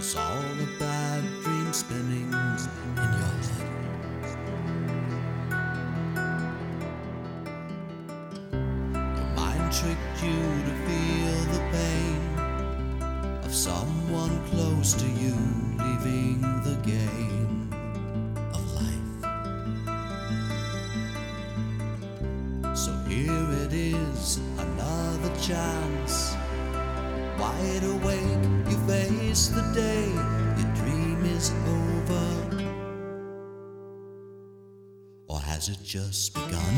all the bad dreams spinning in your head. Your mind tricked you to feel the pain of someone close to you leaving the game of life. So here it is, another chance. Wide awake, you face the day, your dream is over. Or has it just begun?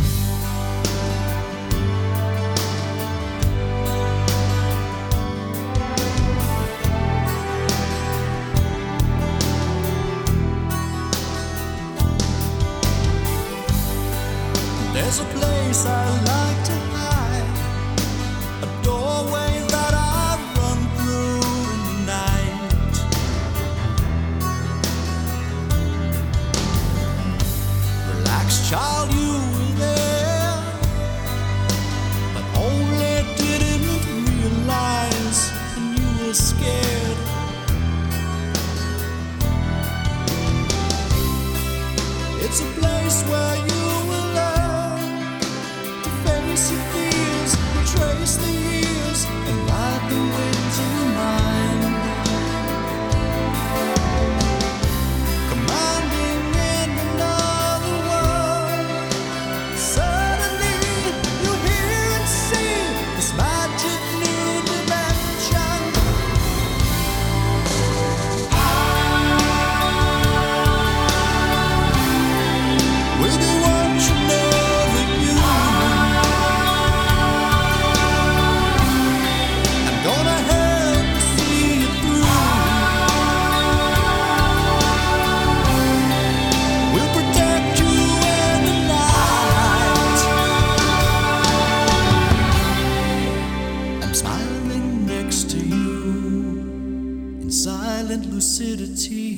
There's a place I like to hide, a doorway that I run through in the night. Relax, child, you were there, but only didn't realize when you were scared. It's a place where you will learn to face your fears, trace the years, and ride the winds of your mind. Commanding in another world, suddenly you hear and see this magic new dimension. We'll be watching over you. Gonna help you see it through. We'll protect you in the night. I'm smiling next to you in silent lucidity.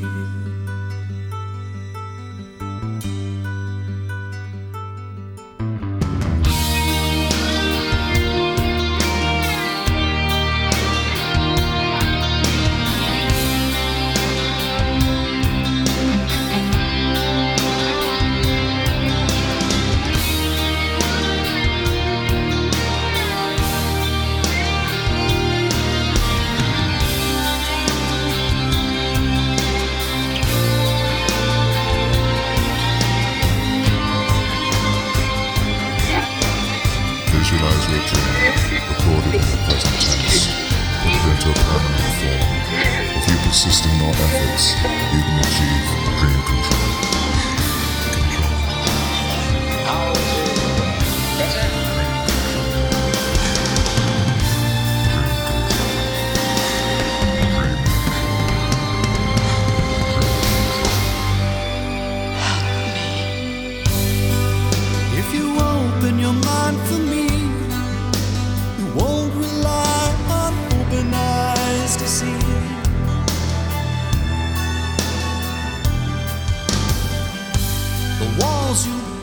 Visualize your dream, recorded in the present tense, put it into a permanent form. If you persist in your efforts, you can achieve dream control. If you open your mind for me, you won't rely on open eyes to see. The walls you